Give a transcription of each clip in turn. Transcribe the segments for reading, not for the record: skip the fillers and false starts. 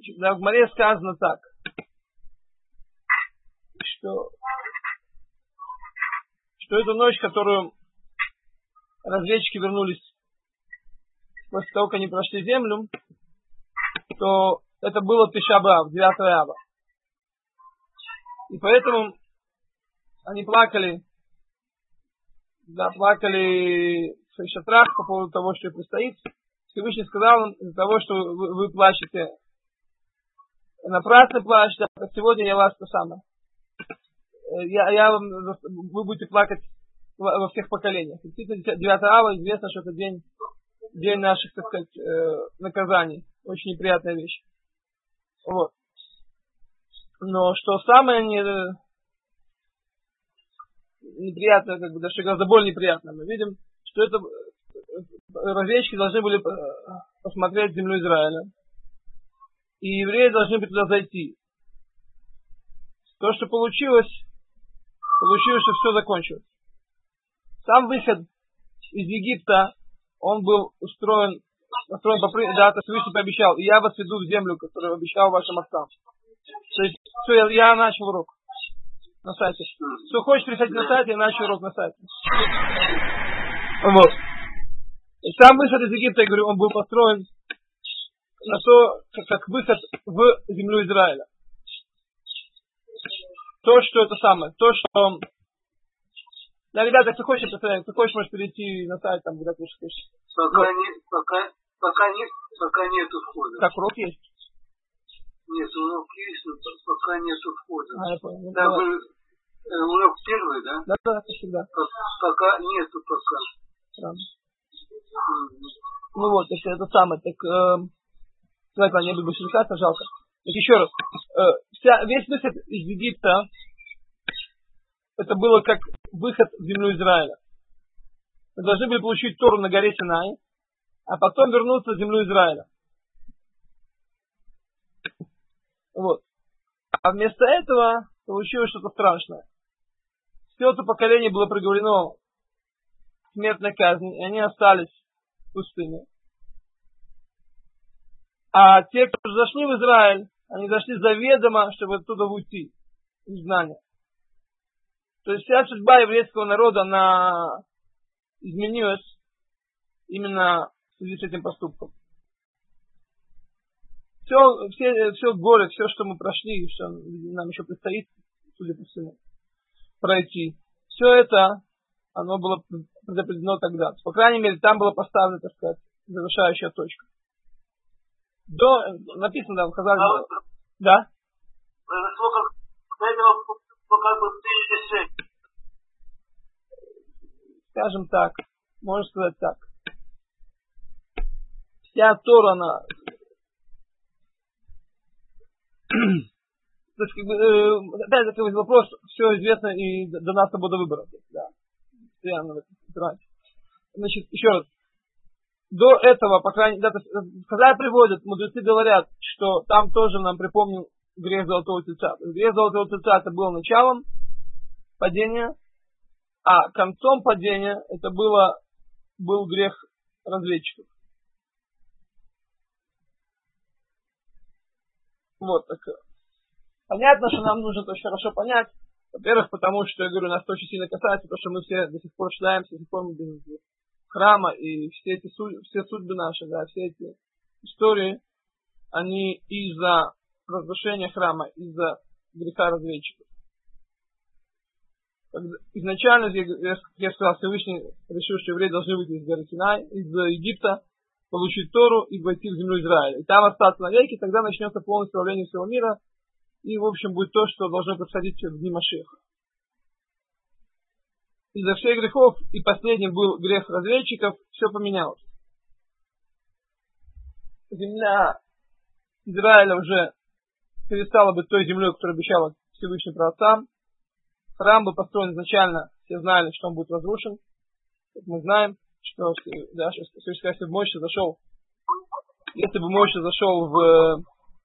Да, в Гмаре сказано так, что эту ночь, которую разведчики вернулись после того, как они прошли землю, то это было Тиша б'Ав, 9 ава. И поэтому они плакали в своих шатрах по поводу того, что им предстоит. Всевышний сказал им: из-за того, что вы плачете, напрасно плачете, а сегодня я вас то самое. Вы будете плакать во всех поколениях. Действительно, 9 ава, известно, что это день наших, так сказать, наказаний. Очень неприятная вещь. Вот. Но что самое неприятное, как бы даже гораздо более неприятное, мы видим, что это разведчики должны были посмотреть землю Израиля. И евреи должны были туда зайти. То, что получилось, что все закончилось. Сам выход из Египта, он был устроен да, то Всевышний пообещал: и я вас веду в землю, которую обещал вашим отцам. То есть, все, я начал урок на сайте. Кто хочет приходить на сайт, я начал урок на сайте. Вот. И сам выход из Египта, я говорю, он был построен на то, как выход в землю Израиля. То, что это самое, то, что... Да, ребята, кто хочет, можешь перейти на сайт, там, куда ты хочешь. Пока нету входа. Как урок есть? Нет, урок есть, но пока нету входа. Я понял. Да, урок первый, да? Да, как всегда. Пока нету пока. Странно. Ну вот, если это самое, так... Давайте, ладно, я буду больше влекаться, жалко. Так еще раз. Весь выход из Египта, это было как выход в землю Израиля. Мы должны были получить Тору на горе Синай, а потом вернуться в землю Израиля. Вот. А вместо этого получилось что-то страшное. Все это поколение было приговорено к смертной казни, и они остались в пустыне. А те, кто зашли в Израиль, они зашли заведомо, чтобы оттуда уйти из знания. То есть вся судьба еврейского народа, она изменилась именно в связи с этим поступком. Все горе, все, что мы прошли, что нам еще предстоит, судя по всему, пройти, все это, оно было предопределено тогда. По крайней мере, там была поставлена, так сказать, завершающая точка. Написано, да, в Хазале. Да? Скажем так, можно сказать так. Вся Тора, она... То есть, опять же, вопрос, все известно и дана свобода выбора. Да. Значит, еще раз. До этого, по крайней мере, когда приводят, мудрецы говорят, что там тоже нам припомнил грех Золотого Тельца. Грех Золотого Тельца это было началом падения, а концом падения это был грех разведчиков. Вот так. Понятно, что нам нужно это очень хорошо понять. Во-первых, потому что, я говорю, нас это очень сильно касается, потому что мы все до сих пор считаемся, до сих пор мы без храма, и все судьбы наши, да, все эти истории, они из-за разрушения храма, из-за греха разведчиков. Изначально, я сказал, Всевышний решил, что евреи должны выйти из горы Синай, из Египта, получить Тору и войти в землю Израиля. И там остаться навеки, тогда начнется полное исправление всего мира, и, в общем, будет то, что должно происходить в дни Машиаха. Из-за всех грехов, и последним был грех разведчиков, все поменялось. Земля Израиля уже перестала быть той землей, которую обещала Всевышний праотцам. Храм был построен изначально, все знали, что он будет разрушен. Как мы знаем, что если бы Моше зашел в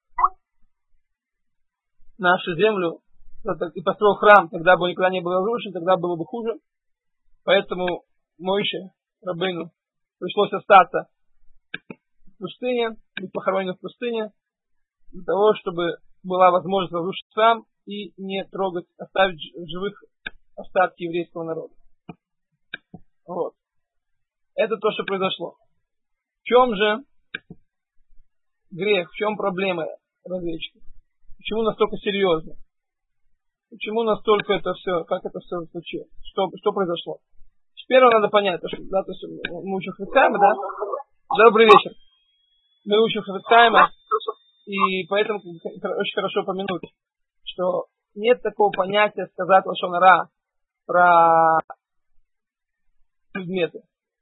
нашу землю и построил храм, тогда бы он никогда не был разрушен, тогда было бы хуже. Поэтому Моше, Рабейну, пришлось остаться в пустыне, быть похоронен в пустыне. для того, чтобы была возможность разрушить храм и не трогать, оставить в живых остатки еврейского народа. Вот. Это то, что произошло. В чем же грех, в чем проблема разведчиков? Почему настолько серьезно? Почему настолько это все, как это все случилось? Что произошло? Первое надо понять, что, да, то есть мы учим Хафец-Хаима, да? Добрый вечер. Мы учим Хафец-Хаима, и поэтому очень хорошо упомянуть, что нет такого понятия сказать лашон ара про предметы.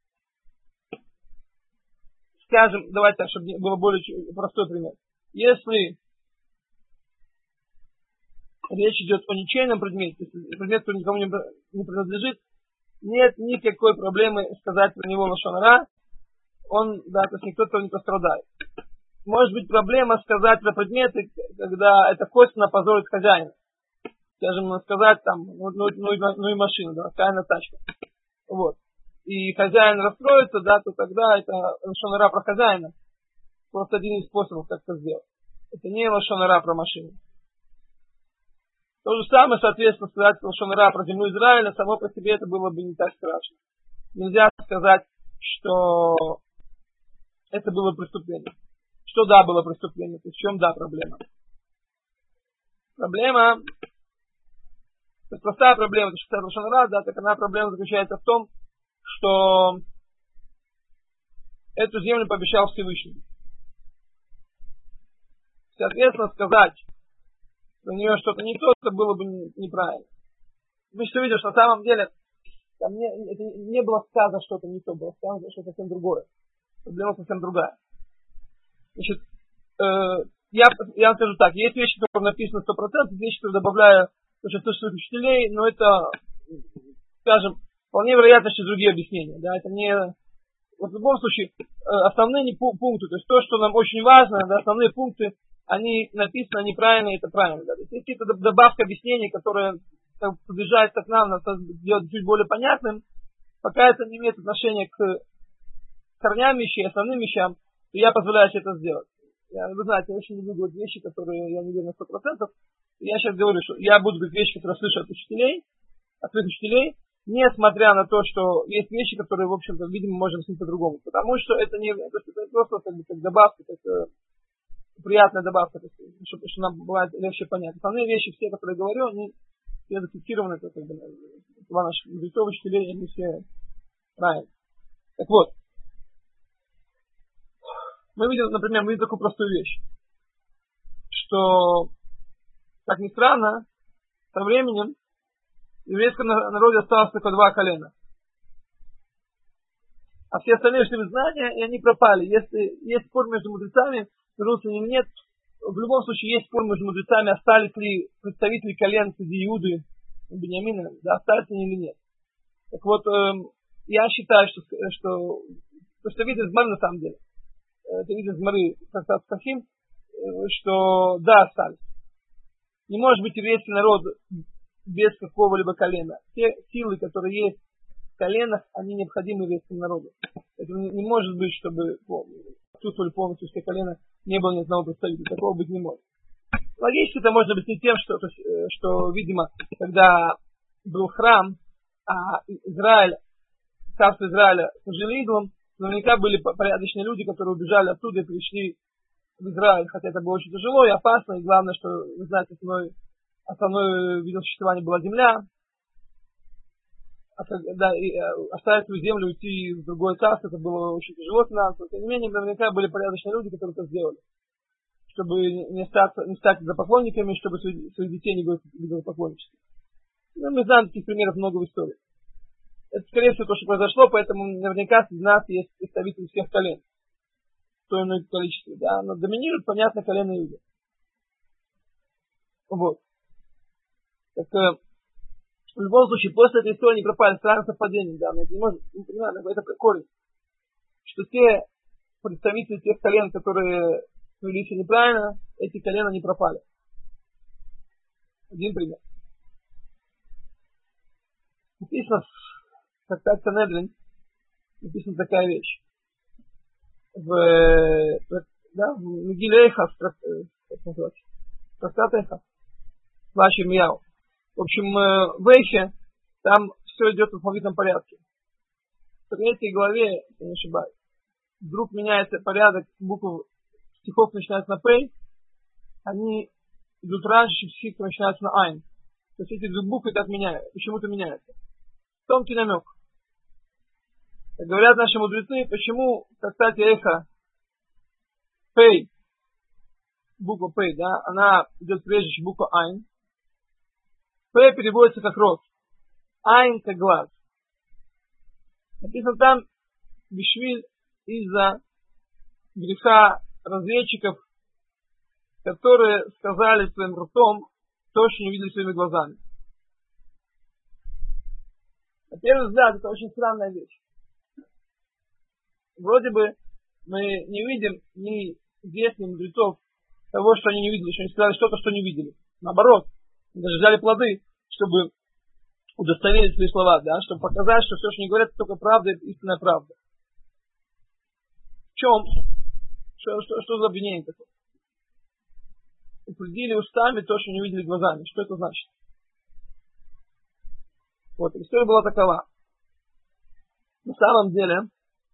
Скажем, давайте так, чтобы было более простой пример. Если речь идет о ничейном предмете, предмет, который никому не принадлежит, нет никакой проблемы сказать про него лашон ара, он, да, то есть никто этого не пострадает. Может быть проблема сказать про предметы, когда это косвенно позорит хозяина. Скажем, сказать там, ну и машину, да, хозяина тачка. Вот. И хозяин расстроится, да, то тогда это лашон ара про хозяина. Просто один из способов, как это сделать. Это не лашон ара про машину. То же самое, соответственно, сказать лашон ара про землю Израиля, само по себе это было бы не так страшно. Нельзя сказать, что это было преступление. Что да, было преступление. То есть в чем да проблема? Проблема, то есть простая проблема, это что лашон ара, да, так она проблема заключается в том, что эту землю пообещал Всевышний. Соответственно, сказать про нее что-то не то, это было бы неправильно. Вы что видишь, на самом деле, там не было сказано что-то не то, было сказано что-то совсем другое. Проблема совсем другая. Значит, я вам скажу так, есть вещи, которые написаны 100%, есть вещи, которые добавляю очень слышных учителей, но это, скажем, вполне вероятно, что другие объяснения. Да, это не... Вот в любом случае, основные пункты, то есть то, что нам очень важно, да, основные пункты, они написаны неправильно, и это правильно. Да. То есть есть какие-то добавки объяснений, которые приближаются к нам, надо сделать чуть более понятным, пока это не имеет отношения к корням вещей, основным вещам, то я позволяю себе это сделать. Вы знаете, я очень люблю говорить вещи, которые я не верю на 100%. Я сейчас говорю, что я буду говорить вещи, которые слышу от учителей, от своих учителей, несмотря на то, что есть вещи, которые, в общем-то, видимо, можем объяснить по-другому. Потому что это не это просто как добавка, как приятная добавка, чтобы нам бывает легче понять. Основные вещи, все, которые я говорю, они все зафиксированы, это как бы два наших мудрецов, учителей, они все правильно. Так вот, мы видим, например, такую простую вещь, что, как ни странно, со временем в еврейском народе осталось только 2 колена. А все остальные ушли в знания, и они пропали. Если есть спор между мудрецами, вернулся или нет, в любом случае есть спор между мудрецами, остались ли представители колен среди Иуды, Беньямина, да, остались они или нет. Так вот, я считаю, что это видно из Гмары на самом деле. Это видно из Гмары, как Сахим, что да, остались. Не может быть еврейский народ без какого-либо колена. Все силы, которые есть в коленах, они необходимы еврейскому народу. Это не может быть, чтобы отсутствовали полностью все колена, не было ни одного представителя. Такого быть не может. Логически это можно объяснить тем, что, видимо, когда был храм, а Израиль, царство Израиля служили идолам, наверняка были порядочные люди, которые убежали оттуда и пришли в Израиль, хотя это было очень тяжело и опасно, и главное, что, вы знаете, основной видом существования была земля, и оставить свою землю, уйти в другое царство, это было очень тяжело финансово. Тем не менее, наверняка были порядочные люди, которые это сделали, чтобы не стать идолопоклонниками, чтобы своих детей не было идолопоклонничества. Ну, мы знаем таких примеров много в истории. Это, скорее всего, то, что произошло, поэтому наверняка среди нас есть представители всех колен. В том или ином количестве, да, но доминирует, понятно, колено Иуда. Вот. Так, в любом случае, после этой истории не пропали странные совпадения, да, но это не может, не понимаю, это корень. Что те представители тех колен, которые вели себя неправильно, эти колена не пропали. Один пример. Написано в трактате Санедрин, написана такая вещь. В Мегиле Эйха, как называется? Трактат Эха. Вашим Яу. В общем, в Эхе там все идет в алфавитном порядке. В третьей главе, если не ошибаюсь, вдруг меняется порядок букв стихов, начинаются на П, они идут раньше, чем стихи, которые начинаются на Айн. То есть эти две буквы так меняются, почему-то меняются. Тонкий намек. Как говорят наши мудрецы, почему в трактате Эха П, буква П, да, она идет прежде, чем буква Айн. П переводится как рот, Айн как глаз. Написано там бишвиль из-за греха разведчиков, которые сказали своим ртом то, что не видели своими глазами. На первый взгляд, это очень странная вещь. Вроде бы мы не видим ни здесь, ни мудрецов того, что они не видели, что они сказали что-то, что не видели. Наоборот, они даже взяли плоды, чтобы удостоверить свои слова, да, чтобы показать, что все, что они говорят, это только правда, это истинная правда. В чем? Что за обвинение такое? Утвердили устами то, что не видели глазами. Что это значит? Вот, история была такова. На самом деле,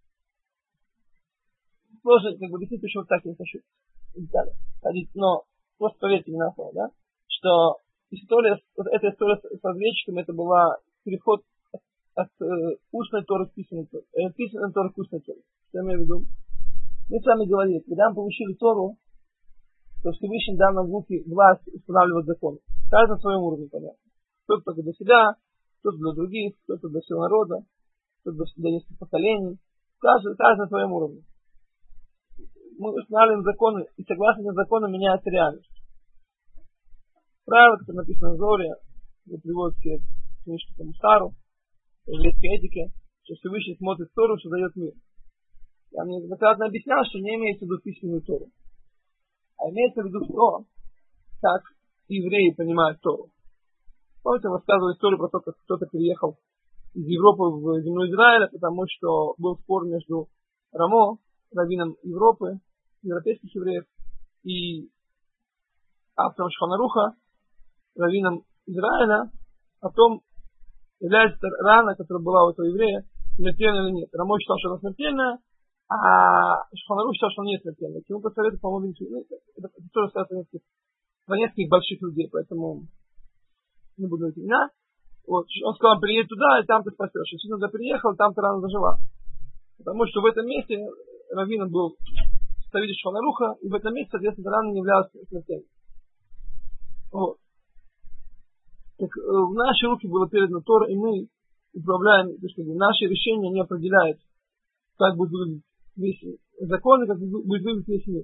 сложно как бы объяснить, почему так не хочу в деталях ходить, но просто поверьте мне на слово, да, что эта история с разведчиками, это была переход от устной торы к письменной торе, письменной торы к устной торе. Что я имею в виду? Мы с вами говорили, когда мы получили Тору, то Всевышний дал нам в руки власть устанавливать закон. Каждый на своем уровне, понятно. Кто-то только для себя, кто-то для других, кто-то для всего народа, кто-то для нескольких поколений. Каждый на своем уровне. Мы устанавливаем законы, и согласно этим законам меняется реальность. Правило, которое написано в Зоре, приводит все книжки по Мусару, по еврейской этике, что Всевышний смотрит Тору, что дает мир. Я мне неоднократно объяснял, что не имеется в виду письменную Тору, а имеется в виду то, как евреи понимают Тору. Помните, я рассказывал историю про то, как кто-то переехал из Европы в землю Израиля, потому что был спор между Рамо, раввином Европы, европейских евреев, и автором Шулхан Аруха, раввином Израиля, о том, является рана, которая была у этого еврея, смертельная или нет. Рамо считал, что она смертельная, а Шулхан Арух считал, что она не смертельная. Ему посоветовали, по-моему, это тоже связано с нескольких больших людей, поэтому не буду эти имена. Вот, он сказал, приедь туда, и там ты спасешься. Если туда приехал, там ты рано зажила. Потому что в этом месте раввином был представитель Шулхан Аруха, и в этом месте, соответственно, рана не являлась смертельной. Вот. Так, в наши руки было передано Тора, и мы управляем, то есть, наши решения не определяют, как будет выглядеть весь закон, и как будет выглядеть весь мир.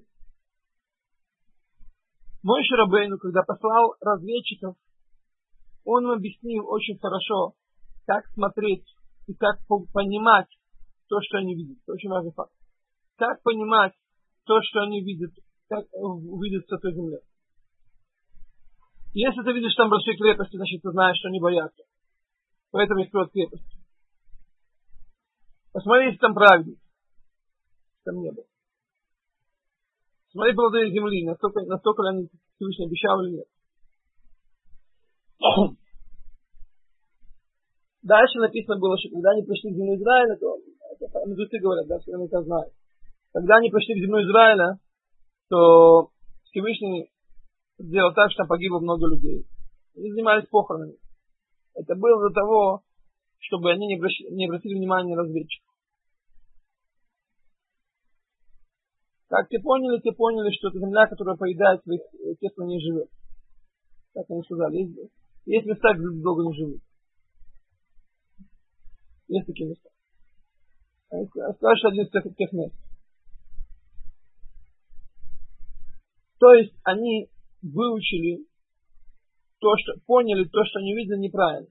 Моше Рабейну, когда послал разведчиков, он им объяснил очень хорошо, как смотреть и как понимать то, что они видят. Это очень важный факт. Как понимать то, что они видят, как видят с этой земли. Если ты видишь там большие крепости, значит ты знаешь, что они боятся. Поэтому их строят крепости. Посмотри, если там праведник. Там не было. Смотри плоды земли, настолько ли они Всевышний обещал или нет. Дальше написано было, что когда они пришли в землю Израиля, то мудрецы говорят, да, все наверняка знают. Когда они пришли в землю Израиля, то Всевышний сделал так, что там погибло много людей. Они занимались похоронами. Это было для того, чтобы они не обратили внимания на разведчиков. Как те поняли, что это земля, которая поедает своих, тех, кто не живет. Так они сказали. Есть места, где люди долго не живут. Есть такие места. Они сказали, что один из тех мест. То есть они выучили поняли то, что они видели, неправильно.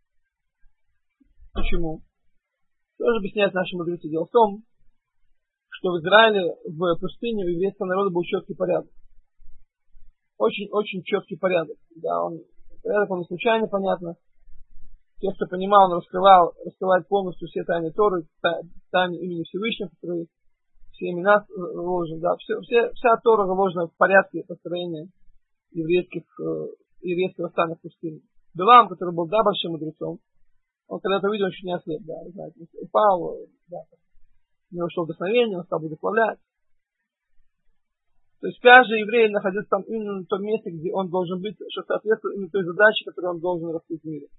Почему? Тоже объясняет наши мудрецы. Дело в том, что в Израиле, в пустыне, у еврейского народа был четкий порядок. Очень четкий порядок. Да, порядок он не случайно, понятно. Те, кто понимал, он раскрывает полностью все тайны Торы, тайны имени Всевышнего, которые все имена заложены, да, вся Тора заложена в порядке построения еврейского стана в пустыне. Билам, который был, да, большим мудрецом, он когда-то увидел, он чуть не ослеп, да, знаете, упал, да, у него шло вдохновение, он стал благословлять. То есть каждый еврей находится там именно на том месте, где он должен быть, что соответствует именно той задаче, которую он должен раскрыть в мире.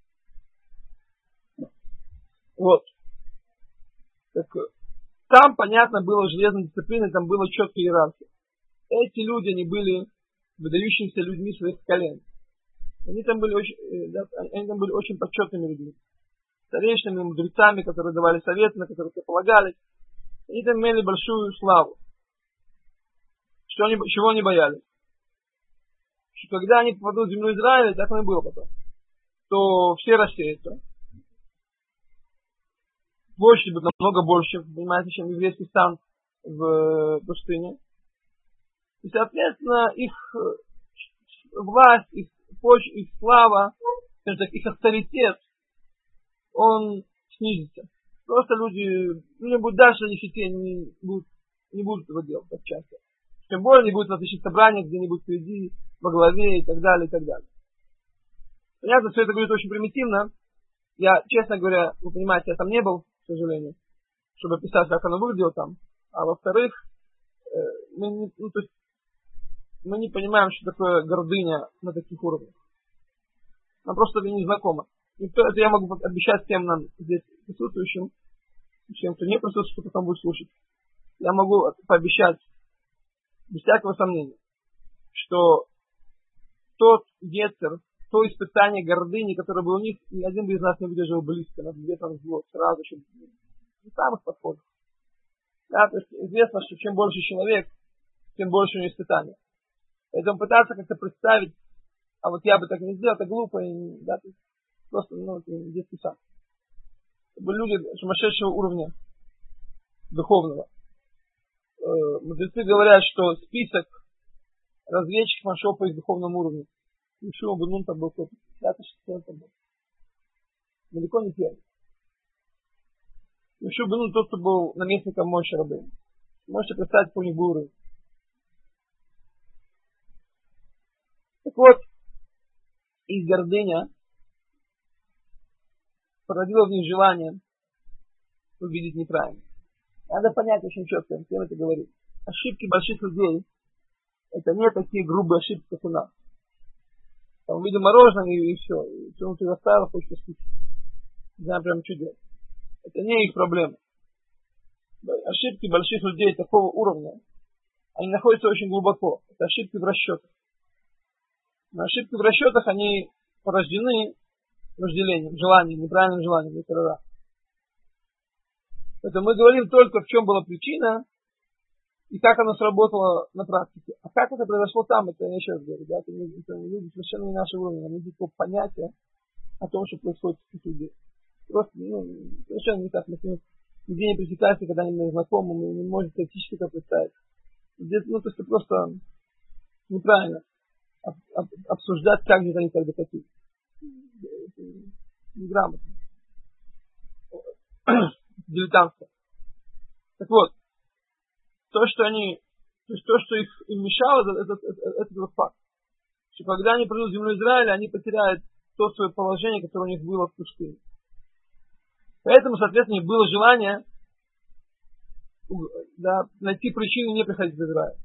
Вот. Так, там, понятно, было железной дисциплины, там была четкая иерархия. Эти люди, они были выдающимися людьми своих колен. Они там были очень почетными людьми. Старейшинами, мудрецами, которые давали советы, на которых все полагались. Они там имели большую славу. Чего они боялись? Что когда они попадут в землю Израиля, так оно и было потом, то все рассеются. Площадь будет намного больше, понимаете, чем еврейский стан в пустыне. И, соответственно, их власть, их почва, их слава, скажем так, их авторитет, он снизится. Просто люди будут дальше не будут этого делать так часто. Тем более они будут на различных собраниях, где-нибудь впереди, во главе и так далее, и так далее. Понятно, все это говорит очень примитивно. Я, честно говоря, вы понимаете, я там не был, к сожалению, чтобы описать, как оно выглядело там. А во-вторых, мы не понимаем, что такое гордыня на таких уровнях. Нам просто это не знакомо. И это я могу обещать всем нам здесь присутствующим, всем, кто не присутствует, кто потом будет слушать. Я могу пообещать, без всякого сомнения, что тот ецер, то испытание гордыни, которое было у них, ни один из нас не выдержал близко, нас где-то зло, сразу же, в самых подходах. Да, то есть известно, что чем больше человек, тем больше у него испытаний. Поэтому пытаться как-то представить, а вот я бы так не сделал, это глупо, да, просто, детский сад. Это были люди сумасшедшего уровня духовного. Мудрецы говорят, что список разведчиков он шел по их духовному уровню. Йошуа бен Нун там был кто-то. Пятый-шестой был. Далеко не первый. Йошуа бен Нун тот, кто был наместником Моше Рабейну. Можете представить, какой у них был уровень. Так вот, их гордыня породила в них желание увидеть неправильно. Надо понять очень четко, всем это говорит. Ошибки больших людей это не такие грубые ошибки, как у нас. Там увидел мороженое и все. И все внутри оставил, хочется скучать. Не знаю прям что делать. Это не их проблема. Ошибки больших людей такого уровня, они находятся очень глубоко. Это ошибки в расчетах. Но ошибки в расчетах, они порождены вожделением, желанием, неправильным желанием. Это раз. Поэтому мы говорим только, в чем была причина и как оно сработало на практике. А как это произошло там, это я еще раз говорю, да, это люди совершенно не нашего уровня, они никакого понятия о том, что происходит с этих людей. Просто, совершенно не так. Мы с ними нигде не пересекаемся, когда они знакомы, мы не можем теоретически это представить. Здесь, то есть это просто неправильно обсуждать, как же они так докатились. Неграмотно. Дилетантство. Так вот, то, что им мешало, это тот факт. Что когда они придут в землю Израиля, они потеряют то свое положение, которое у них было в пустыне. Поэтому, соответственно, их было желание найти причину не приходить в Израиль.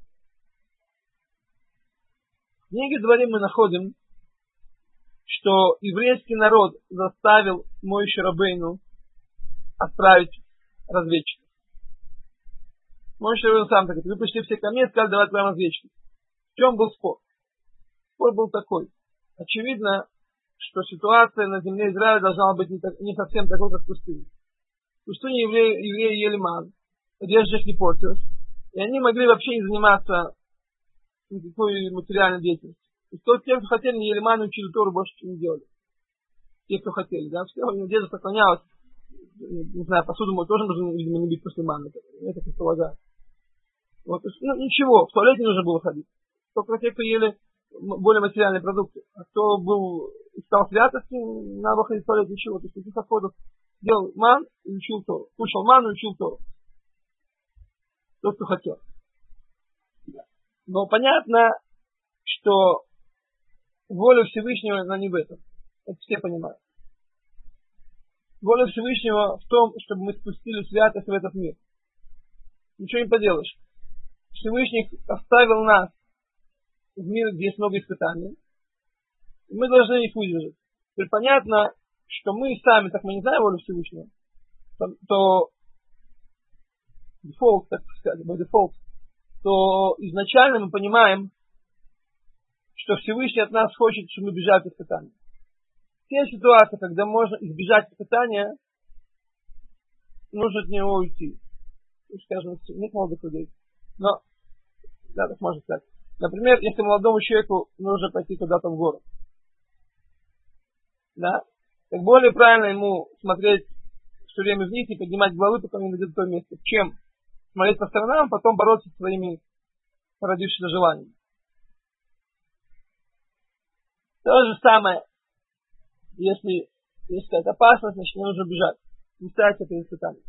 В книге Дворим мы находим, что еврейский народ заставил Моше Рабейну отправить разведчиков. Моше Рабейну сам так говорит: вы пришли все ко мне и сказали, давай отправим разведчиков. В чем был спор? Спор был такой. Очевидно, что ситуация на земле Израиля должна быть не совсем такой, как в пустыне. В пустыне евреи ели ман, одежда их не портилась, и они могли вообще не заниматься никакой материальной деятельностью. И те, кто хотели, не ели ман и учили Тору, больше ничего не делали. Те, кто хотели, да, все, одежда сохранялась. Не знаю, посуду тоже нужно, видимо, не бить после маны. Я так предполагаю. Вот, ничего, в туалете нужно было ходить. Только те, кто ели более материальные продукты. А кто искал святости, надо было ходить в туалет, ничего. То есть таких отходов делал ман и учил Тору. Кушал ману и учил Тору. тот, кто хотел. Но понятно, что воля Всевышнего, она не в этом. Это все понимают. Воля Всевышнего в том, чтобы мы спустили святость в этот мир. Ничего не поделаешь. Всевышний оставил нас в мир, где есть много испытаний. И мы должны их выдержать. Теперь понятно, что мы сами, так мы не знаем волю Всевышнего, то default, так сказать, by default, то изначально мы понимаем, что Всевышний от нас хочет, чтобы мы бежали от испытаний. Все ситуации, когда можно избежать испытания, нужно от него уйти. Скажем, нет молодых людей. Но, да, так можно сказать. Например, если молодому человеку нужно пойти куда-то в город. Да? Так более правильно ему смотреть все время вниз и поднимать головы, пока не найдет то место, чем смотреть по сторонам, а потом бороться со своими породившимися желаниями. То же самое, если есть какая-то опасность, значит, мне нужно бежать. Не ставить это испытание.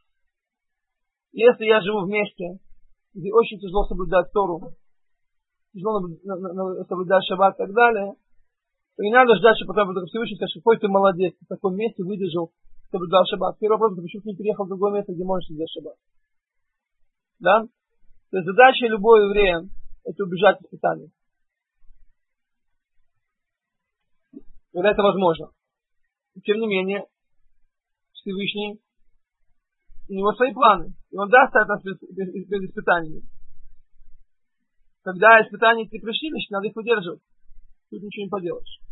Если я живу в месте, где очень тяжело соблюдать Тору, тяжело соблюдать шаббат и так далее, то не надо ждать, что потом Всевышний скажет, какой ты молодец, ты в таком месте выдержал, соблюдал шаббат. Первый вопрос, почему ты не переехал в другое место, где можешь соблюдать шаббат? Да? То есть задача любого еврея – это убежать от испытаний. Когда это возможно. Тем не менее, Всевышний, у него свои планы. И он даст от нас перед испытаниями. Когда испытания эти пришли, значит, надо их выдерживать. Тут ничего не поделаешь.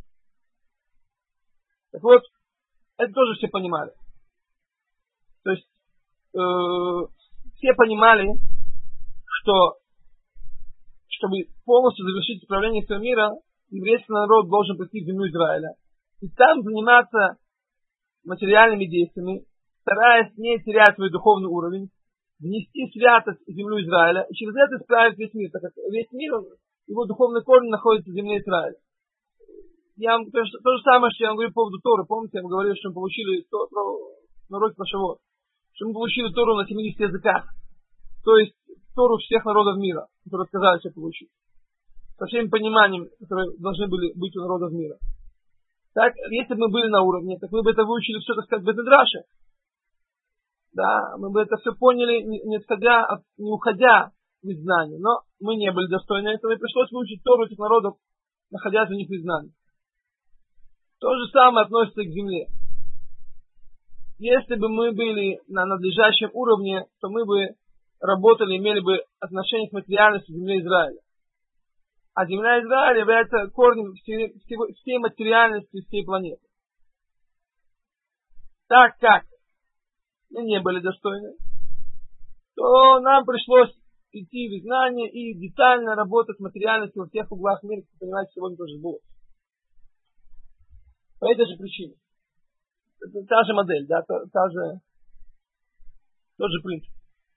Так вот, это тоже все понимали. То есть, все понимали, что, чтобы полностью завершить управление всего мира, еврейский народ должен прийти в землю Израиля. И там заниматься материальными действиями, стараясь не терять свой духовный уровень, внести святость в землю Израиля, и через это исправить весь мир, так как весь мир, его духовный корень находится в земле Израиля. Я вам то же самое, что я вам говорю по поводу Торы. Помните, я вам говорил, что мы получили на уроке про Шавот, что мы получили Тору на 70 языках. То есть Тору всех народов мира, которые сказали, что получить. Со всем пониманием, которые должны были быть у народов мира. Так, если бы мы были на уровне, так мы бы это выучили все, так сказать, в Бет-Мидраше. Да, мы бы это все поняли, не уходя в знания. Но мы не были достойны этого, и пришлось выучить Тору этих народов, находясь в них в знании. То же самое относится к земле. Если бы мы были на надлежащем уровне, то мы бы работали, имели бы отношение к материальности земли Израиля. А земля Израиля является корнем всей материальности всей планеты. Так как мы не были достойны, то нам пришлось идти в знание и детально работать с материальностью во всех углах мира, как вы понимаете, сегодня тоже было. По этой же причине. Это та же модель, да, тот же принцип.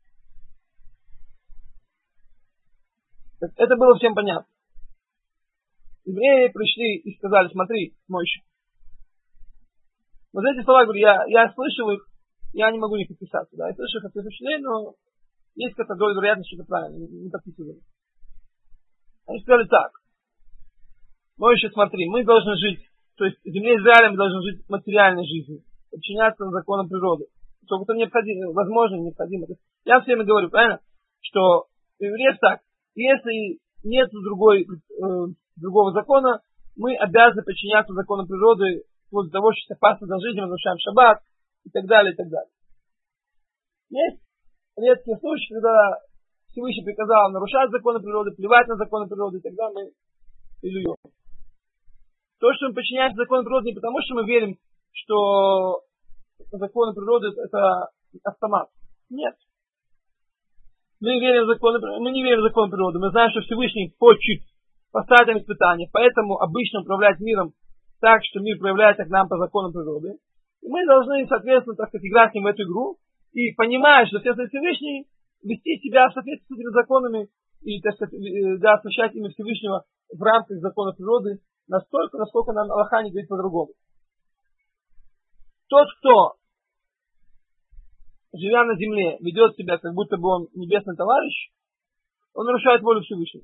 Это было всем понятно. Евреи пришли и сказали, смотри, Мойше. Вот эти слова, говорю, я слышал их, я не могу не подписаться. Да, я слышу их от своих учителей, но есть какая-то доля вероятности, что это правильно, не подписывали. Они сказали так. Мойше, смотри, мы должны жить, то есть в земле Израиля мы должны жить материальной жизнью, подчиняться законам природы. Чтобы это необходимо, возможно, необходимо. Я все время говорю, правильно, что евреев так, если нет другого закона, мы обязаны подчиняться законам природы, вплоть до того, что опасно для жизни, мы нарушаем шаббат, и так далее, и так далее. Есть редкие случаи, когда Всевышний приказал нарушать законы природы, плевать на законы природы, и тогда мы плюем. То, что мы подчиняемся законам природы не потому, что мы верим, что законы природы это автомат. Нет. Мы не верим в законы природы. Мы знаем, что Всевышний хочет поставить нам испытания. Поэтому обычно управлять миром так, что мир проявляется к нам по законам природы. И мы должны, соответственно, так сказать, играть с ним в эту игру. И понимая, что Всевышний, вести себя в соответствии с этими законами и, так сказать, да, освящать имя Всевышнего в рамках закона природы настолько, насколько нам Аллаха не говорит по-другому. Тот, кто живя на земле, ведет себя, как будто бы он небесный товарищ, он нарушает волю Всевышнего.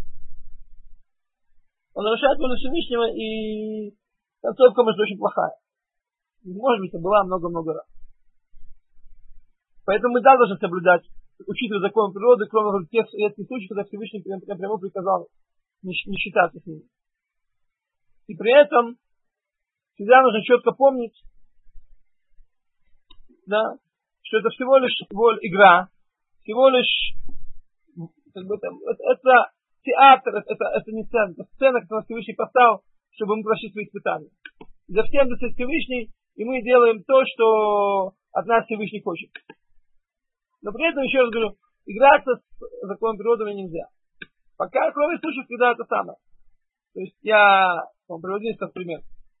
Он нарушает волю Всевышнего, и концовка может быть очень плохая. Может быть, это была много-много раз. Поэтому мы да, должны соблюдать, учитывая закон природы, кроме тех редких случаев, когда Всевышний прямо приказал не считаться с ними. И при этом всегда нужно четко помнить, да, что это всего лишь игра, всего лишь как бы, это театр, это не сцена, это сцена, которую Всевышний поставил, чтобы мы прошли свои испытания. За всем за Всевышний, и мы делаем то, что от нас Всевышний хочет. Но при этом, еще раз говорю, играться с законом природы нельзя. Пока, кроме случаев, когда это самое. То есть я вам приводил этот пример.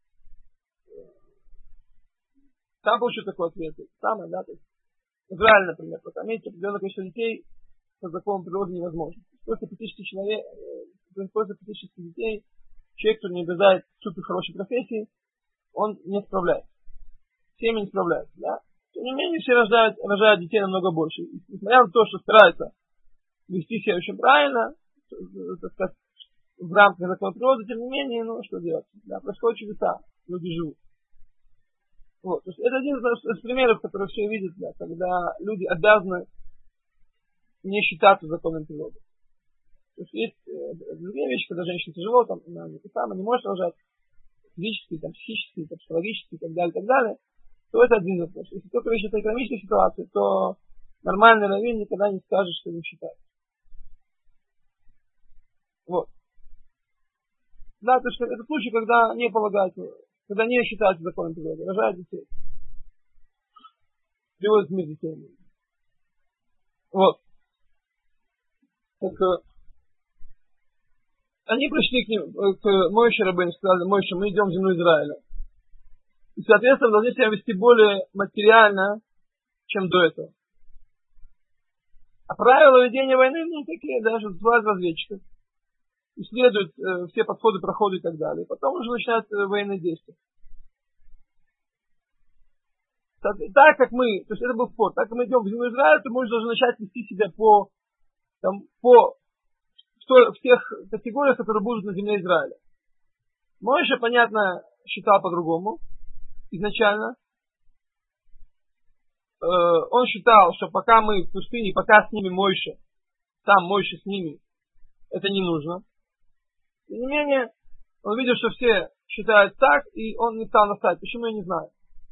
Там получил такой ответ. Самое, да, то есть Израиль, например, пока имеется определенное количество детей, по закону природы невозможно. После 5000 человек, после 5000 детей, человек, который не обладает супер хорошей профессией, он не справляется. Семьи не справляются, да. Тем не менее, все рожают детей намного больше. И, несмотря на то, что стараются вести себя очень правильно, так сказать, в рамках закона природы, тем не менее, ну, что делать? Да, происходят чудеса, люди живут. Вот. То есть это один из примеров, которые все видят, да, когда люди обязаны не считаться законом природы. То есть есть другие вещи, когда женщина тяжело, там, она не может рожать, физически, там, психически, там, психологически и так далее, то это один вопрос. Если только речь о экономической ситуации, то нормальный раввин никогда не скажет, что не считает. Вот. Да, то есть это случай, когда не полагается, когда не считается законом природы, рожают детей. Приводят в мир детей. Вот. Так, они пришли к Моше Рабейну, сказали: Моше, мы идем в землю Израиля. И, соответственно, должны себя вести более материально, чем до этого. А правила ведения войны, ну, такие, даже звать разведчиков. Исследуют все подходы, проходы и так далее. И потом уже начинают военные действия. Так как мы, то есть это был спор, так как мы идем в землю Израиля, то мы уже должны начать вести себя в тех категориях, которые будут на земле Израиля. Моше, понятно, считал по-другому изначально. Он считал, что пока мы в пустыне, пока с ними Моше, там Моше с ними, это не нужно. Тем не менее, он видел, что все считают так, и он не стал настаивать. Почему, я не знаю.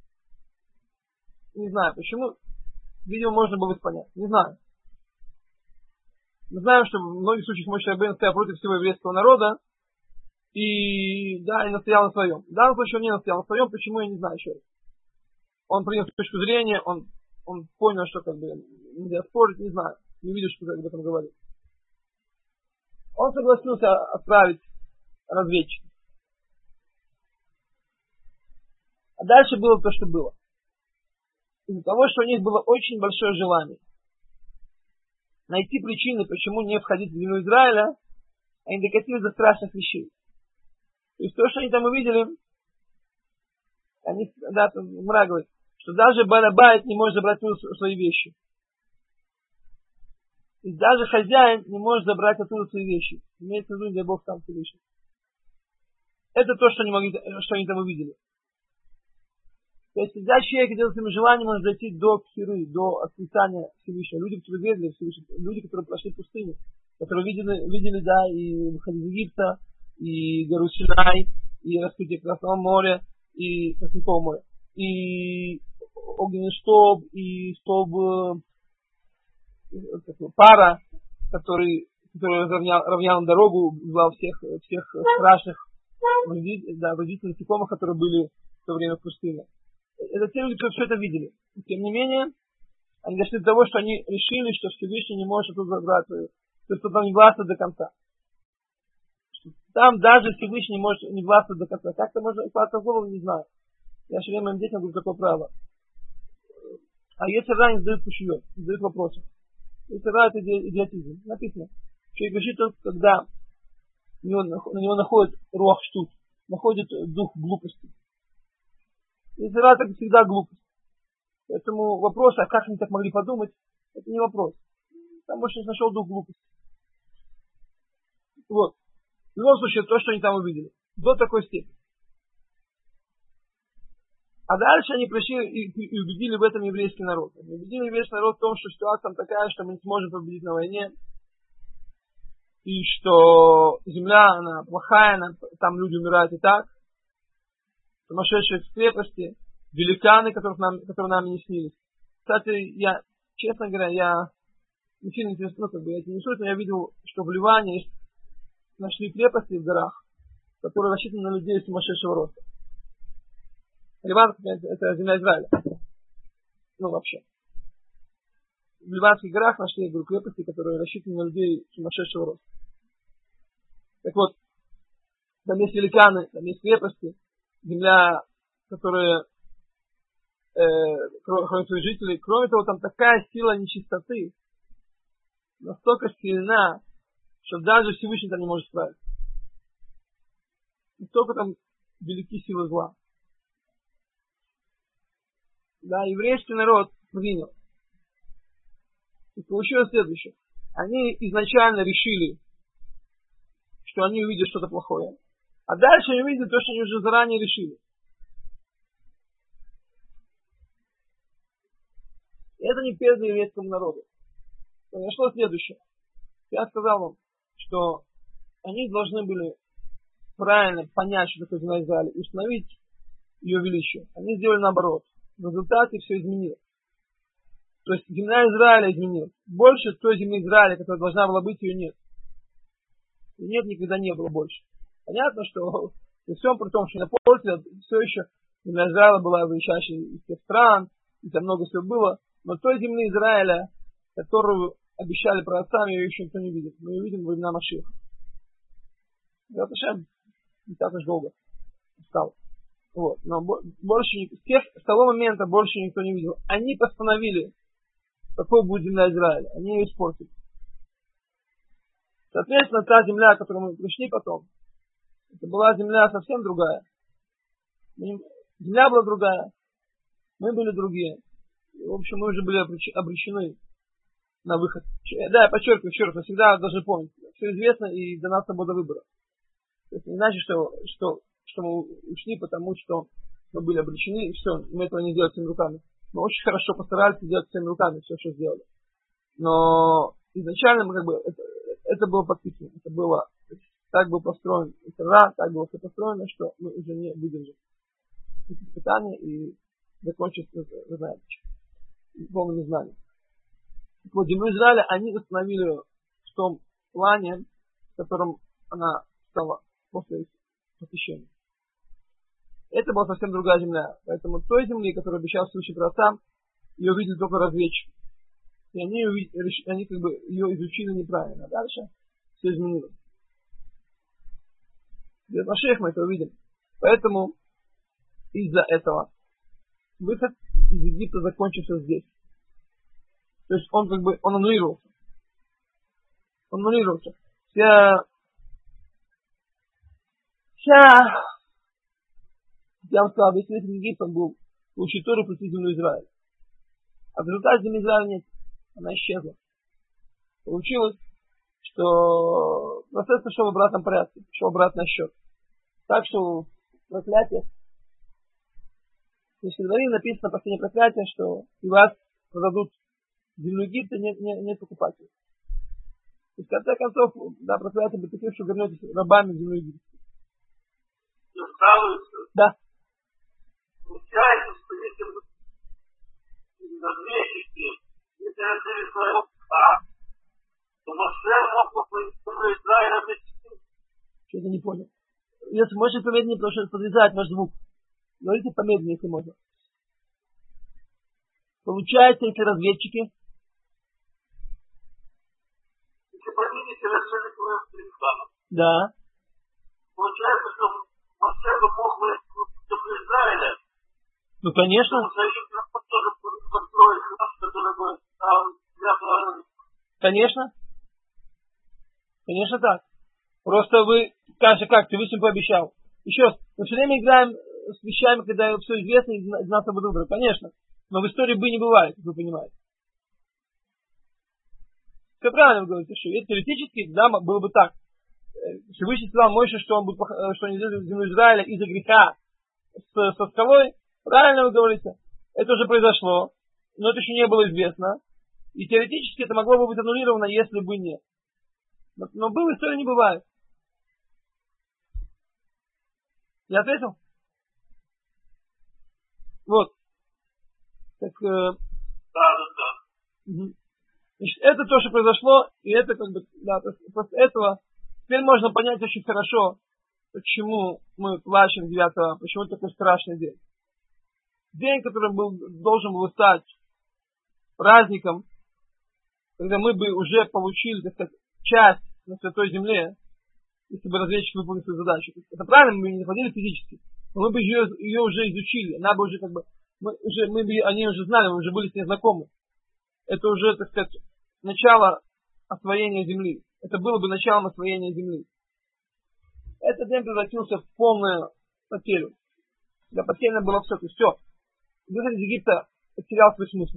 Не знаю, почему. Видимо, можно было бы понять. Не знаю. Мы знаем, что в многих случаях Моше Рабейну стоял против всего еврейского народа, и да, и настоял на своем. В данном случае он не настоял на своем, почему, я не знаю еще. Он принял точку зрения, он понял, что как бы нельзя спорить, не знаю. Не видел, что об этом говорит. Он согласился отправить разведчиков. А дальше было то, что было. Из-за того, что у них было очень большое желание найти причины, почему не входить в землю Израиля, они докатились до страшных вещей. То есть то, что они там увидели, они, да, Мра говорит, что даже Балабайт не может забрать свои вещи. И даже хозяин не может забрать оттуда свои вещи. Имеется в виду, где Бог там Всевышний. Это то, что они там увидели. То есть, когда человек делает своим желанием, может дойти до кхиры, до отрицания Всевышнего. Люди, которые верили в Всевышнего, люди, которые прошли пустыню, которые видели, да, и выход из Египта, и гору Синай, и раскрытие Красного моря, и Тростникового моря, и огненный столб, и столб пара, который равнял им дорогу, убивал всех страшных вредительных насекомых, которые были в то время в пустыне. Это те люди, которые все это видели. И, тем не менее, они дошли до того, что они решили, что Всевышний не может оттуда забрать, то есть он не властен до конца. Там даже Всевышний не может не властен до конца. Как-то можно упасться в голову, не знаю. Я все время моим детям говорю такое право. А если ранее задают кушьет, задают вопросы. Если ранее это идиотизм. Написано. Человек грешит только, когда на него находит руах штут, находит дух глупости. Если раз, это всегда глупость. Поэтому вопрос, а как они так могли подумать, это не вопрос. Там, может, не нашел дух глупости. Вот. В любом случае, то, что они там увидели. До такой степени. А дальше они пришли и убедили в этом еврейский народ. Они убедили еврейский народ в том, что ситуация там такая, что мы не сможем победить на войне. И что земля, она плохая, там люди умирают и так. Сумасшедшие в крепости, великаны, которые нам не снились. Кстати, честно говоря, я не сильно интересно, я этим не суть, но я видел, что в Ливане нашли крепости в горах, которые рассчитаны на людей сумасшедшего роста. Ливан, это земля Израиля. Вообще. В Ливанских горах нашли, крепости, которые рассчитаны на людей сумасшедшего роста. Так вот, там есть великаны, там есть крепости, земля, которая кроме своих жителей. Кроме того, там такая сила нечистоты, настолько сильна, что даже Всевышний там не может справиться. Настолько там велики силы зла. Да, еврейский народ принял. И получилось следующее. Они изначально решили, что они увидят что-то плохое. А дальше они увидели то, что они уже заранее решили. И это не передано еврейскому народу. Произошло следующее. Я сказал вам, что они должны были правильно понять, что такое земля Израиля, и установить ее величие. Они сделали наоборот. В результате все изменилось. То есть земля Израиля изменилась. Больше той земли Израиля, которая должна была быть, ее нет. И нет, никогда не было больше. Понятно, что при всем при том, что на пользу все еще земля Израиля была величайшей из всех стран, и там много всего было, но той земли Израиля, которую обещали праотцам, ее еще никто не видит. Мы ее видим во времена Машиаха. Это не так уж долго стало. Вот. Но больше с того момента больше никто не видел. Они постановили, какой будет земля Израиля. Они ее испортили. Соответственно, та земля, к которой мы пришли потом, это была земля совсем другая. Земля была другая. Мы были другие. И, в общем, мы уже были обречены на выход. Да, я подчеркиваю еще раз, мы всегда должны помнить. Все известно и дана свобода выбора. То есть не значит, что мы ушли, потому что мы были обречены, и все, мы этого не сделали своими руками. Мы очень хорошо постарались сделать своими руками все, что сделали. Но изначально мы это было подписано, это было, так был построен Исра, так было все построено, что мы уже не выдержим эти испытания и закончим, вы знаете, полным незнанием. Вот землю Израиля они установили в том плане, в котором она стала после посещения. Это была совсем другая земля. Поэтому той земли, которую обещал Всевышний праотцам, ее увидели только разведчики. И они ее изучили неправильно. А дальше все изменилось. Без Машиаха мы это увидим. Поэтому из-за этого выход из Египта закончился здесь. То есть он аннулировался. Он аннулировался. Я вам сказал, весь Египет был получить Тору прийти в землю Израиля. А в результате земли Израиля нет. Она исчезла. Получилось, что процесс пошел в обратном порядке, пошел обратный счет. Так что проклятие, если говорим, написано последнее проклятие, что и вас продадут в землю Египта, нет покупателей. И в конце концов, да, проклятие будет таким, что вернетесь рабами в землю Египта. Да. Получается, что если вы разведчики, если открыли своего то Моше мог бы Израиля разведчики. Что-то не понял. Если можете помедленнее, потому что подрезает ваш звук. Говорите помедленнее, если можно. Получается, если разведчики. Если помедленнее, решили свою Израиля. Да. Получается, что Моше мог бы Израиля. Ну, конечно. Конечно. Конечно так. Просто вы скажете, как ты Всевышний пообещал. Еще раз, мы все время играем с вещами, когда все известно, и из нас об этом выбор. Конечно. Но в истории бы не бывает, как вы понимаете. Все правильно вы говорите, что ведь теоретически, да, было бы так. Всевышний сказал Мойше, что он будет, что не сделает землю Израиля из-за греха со скалой. Правильно вы говорите. Это уже произошло, но это еще не было известно. И теоретически это могло бы быть аннулировано, если бы нет. Но было, истории не бывает. Я ответил? Вот. Так, Да. Значит, это то, что произошло, и это как бы, да, после этого теперь можно понять очень хорошо, почему мы плачем 9-го, почему это такой страшный день. День, который должен был стать праздником, когда мы бы уже получили, так сказать, часть на Святой Земле, если бы разведчики выполнили свою задачу. Это правильно, мы не ходили физически, но мы бы ее уже изучили, она бы уже как бы, они уже знали, мы уже были с ней знакомы. Это уже, так сказать, начало освоения земли. Это было бы началом освоения земли. Этот день превратился в полную потерю. Да, потеряно было все. То есть все. Выход из Египта потерял свой смысл.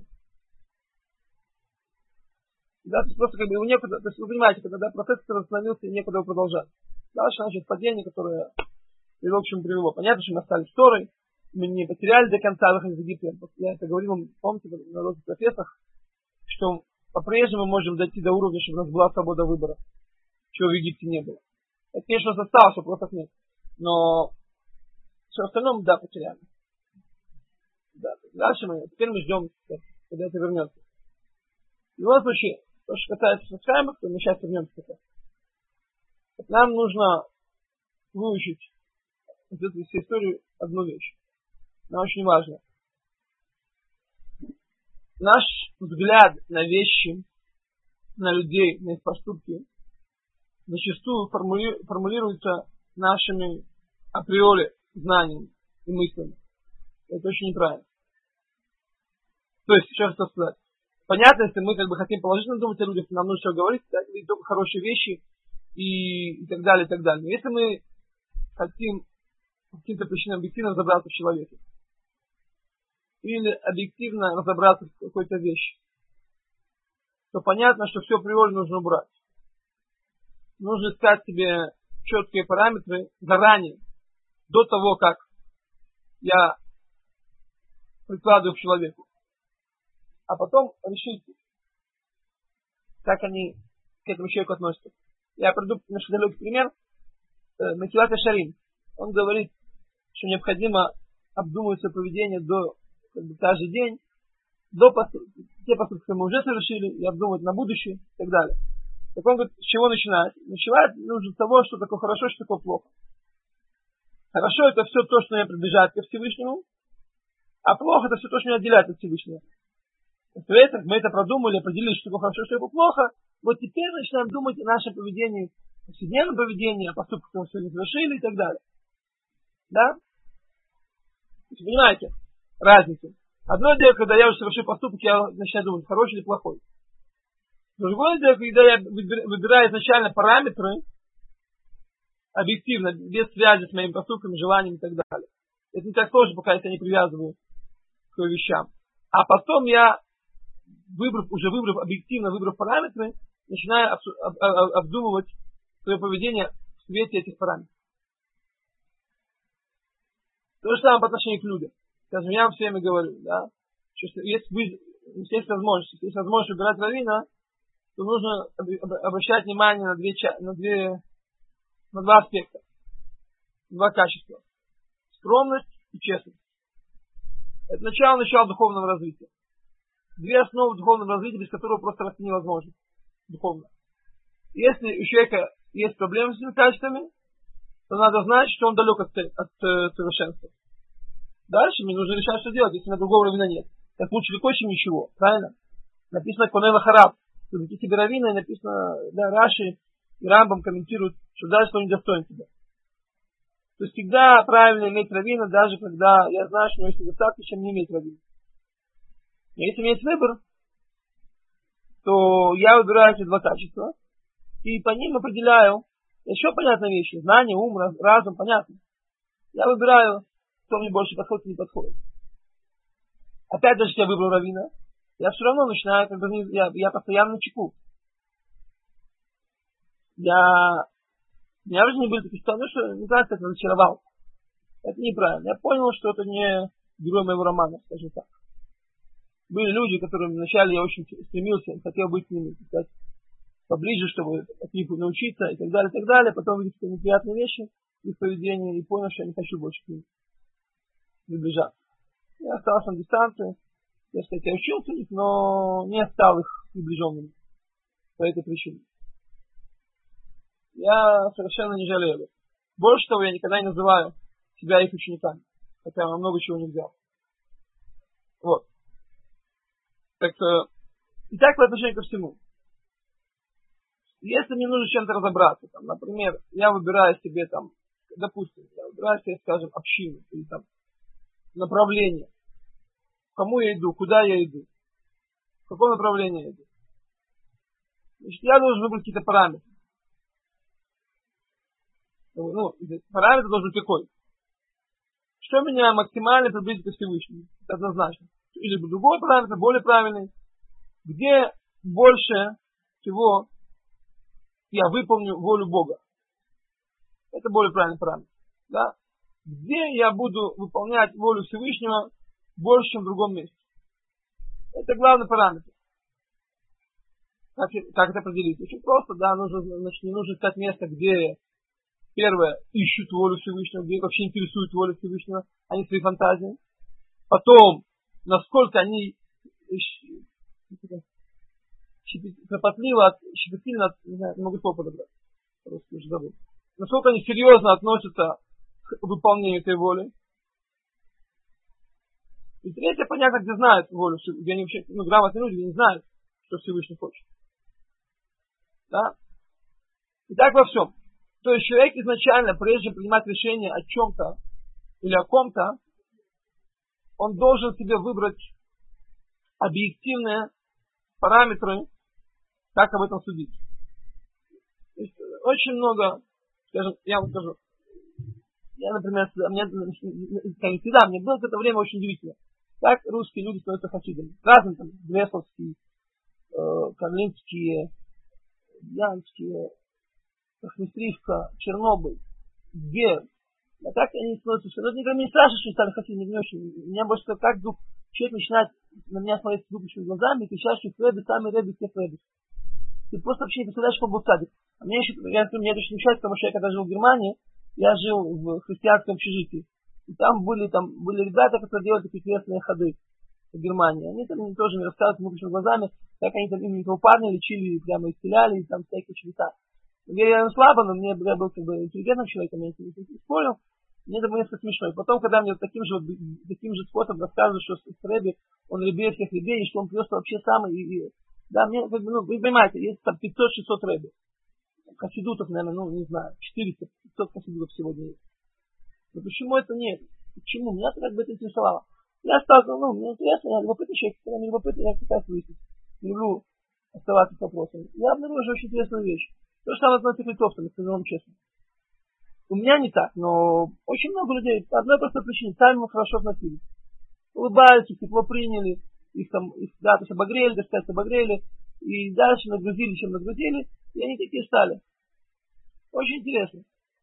Да, то есть просто как бы его некуда, то есть вы понимаете, когда процесс остановился и некуда его продолжать. Дальше началось падение, которое привело к чему привело. Понятно, что мы остались в Торе, мы не потеряли до конца выход из Египта. Я это говорил вам, помните, на розовых профессах, что по-прежнему мы можем дойти до уровня, чтобы у нас была свобода выбора, чего в Египте не было. Это, конечно, осталось, вопросов нет. Но все остальное, да, потеряли. Да, дальше теперь мы ждем, когда это вернется. В любом случае, то, что касается Сахаймов, то мы сейчас вернемся к этому. Нам нужно выучить из этой всей истории одну вещь. Она очень важна. Наш взгляд на вещи, на людей, на их поступки зачастую формулируется нашими априори знаниями и мыслями. Это очень неправильно. То есть, еще раз сказать. Понятно, если мы как бы хотим положительно думать о людях, нам нужно все говорить, говорить только хорошие вещи и так далее, и так далее. Но если мы хотим по каким-то причинам объективно разобраться в человеке, или объективно разобраться в какой-то вещи, то понятно, что все априори нужно убрать. Нужно искать себе четкие параметры заранее, до того, как я прикладываю к человеку. А потом решить, как они к этому человеку относятся. Я приду немножко далекий пример. Мехилат Шарим. Он говорит, что необходимо обдумывать свое поведение каждый день, те поступки, которые мы уже совершили, и обдумывать на будущее и так далее. Так он говорит, с чего начинать? Начинать нужно с того, что такое хорошо, что такое плохо. Хорошо это все то, что меня приближает ко Всевышнему, а плохо это все то, что меня отделяет от Всевышнего. Мы это продумали, определили, что такое хорошо, что такое плохо. Вот теперь начинаем думать о нашем поведении, о повседневном поведении, о поступках, которые мы сегодня совершили и так далее. Да? Вы понимаете разницу? Одно дело, когда я уже совершил поступок, я начинаю думать, хороший или плохой. Другое дело, когда я выбираю изначально параметры, объективно, без связи с моими поступками, желаниями и так далее. Это не так сложно, пока я себя не привязываю к вещам. А потом я, выбрав объективно, выбрав параметры, начинаю обдумывать свое поведение в свете этих параметров. То же самое по отношению к людям. Скажем, я вам все время говорю, да, что если есть возможность выбирать раввина, то нужно обращать внимание на два аспекта, два качества. Скромность и честность. Это начало духовного развития. Две основы духовного развития, без которого просто расти невозможно. Духовно. Если у человека есть проблемы с этими качествами, то надо знать, что он далек от совершенства. Дальше мне нужно решать, что делать, если на другого раввина нет. Так лучше легко, чем ничего. Правильно? Написано Конела Хараб. Найти себе раввина, и написано, да, Раши и Рамбам комментируют, что даже что он недостоин тебя. То есть всегда правильно иметь раввина, даже когда я знаю, что у него есть недостатки, чем не иметь раввина. Но если у меня есть выбор, то я выбираю эти два качества, и по ним определяю еще понятные вещи. Знание, ум, разум, понятно. Я выбираю, кто мне больше подходит и не подходит. опять даже я выбрал раввина, я все равно начинаю, как бы, я постоянно на чеку. У меня в жизни были такие ситуации, что не знаю, как разочаровал. Это неправильно. Я понял, что это не герой моего романа, скажем так. Были люди, которым вначале я очень стремился, хотел быть с ними, так сказать, поближе, чтобы от них научиться и так далее, и так далее. Потом видел какие-то неприятные вещи в их поведении и понял, что я не хочу больше к ним приближаться. Я остался на дистанции, я, кстати, учился у них, но не стал их приближенными по этой причине. Я совершенно не жалею об этом. Больше того, я никогда не называю себя их учениками, хотя я много чего не взял. Вот. Так что, и так по отношению ко всему. Если мне нужно с чем-то разобраться, там, например, я выбираю себе, там, допустим, я выбираю себе, скажем, общину, или там, направление, к кому я иду, куда я иду, в каком направлении я иду. Значит, я должен выбрать какие-то параметры. Ну, параметр должен быть какой? Что меня максимально приблизит ко Всевышнему? Это однозначно. Или другой параметр, более правильный, где больше всего я выполню волю Бога. Это более правильный параметр. Да? Где я буду выполнять волю Всевышнего больше, чем в другом месте. Это главный параметр. Как это определить? Очень просто, да, значит, не нужно искать место, где первое, ищут волю Всевышнего, где вообще интересуют волю Всевышнего, а не свои фантазии. Потом, насколько они щепетильно, не знаю, не могу слово подобрать, просто уже забыл. Насколько они серьезно относятся к выполнению этой воли. И третье, понятно, где знают волю, где они вообще, грамотные люди, где не знают, что Всевышний хочет. Да? И так во всем. То есть человек изначально, прежде чем принимать решение о чем-то или о ком-то, он должен себе выбрать объективные параметры, как об этом судить. То есть очень много, скажем, я вам скажу, я, например, мне было это время очень удивительно. Как русские люди становятся хасидами. Разные там, Гресловские, Карлинские, Янские, Хмистривка, Чернобыль, где. А так они становятся, ну, никогда не страшно, что они стали хасидами, не очень. Меня больше как вдруг человек начинает на меня смотреть с выпущенными глазами и кричать, что Фреды, самый Рэби, все Фреды. Ты просто вообще не представляешь, что он был садик. А мне еще, меня это очень смущает, потому что я когда жил в Германии, я жил в христианском общежитии. И там были ребята, которые делали такие крестные ходы в Германии. Они там тоже мне рассказывают с выпущенными глазами, как они там именно этого парня лечили, прямо исцеляли, и там всякие чудеса. Я слабо, но я был как бы интеллигентным человеком, я не спорил. Мне это было несколько смешно. И потом, когда мне таким же способом рассказывают, что Рэби, он ребей всех ребей, и что он просто вообще самый, да, мне, как бы, вы понимаете, есть там 500-600 Рэби. Хасидутов, наверное, не знаю, 400-500 хасидутов сегодня есть. Но почему это нет? Почему? Меня как бы это интересовало. Я стал, мне интересно, я любопытный человек, когда мне любопытно, я пытаюсь выяснить. Не люблю оставаться с вопросами. Я обнаружил очень интересную вещь. То же самое относится к литовцам, скажу вам честно. У меня не так, но очень много людей по одной простой причине сами мы хорошо относились. Улыбаются, тепло приняли, их то есть обогрели, так сказать, обогрели, и дальше нагрузили, чем нагрузили, и они такие стали. Очень интересно.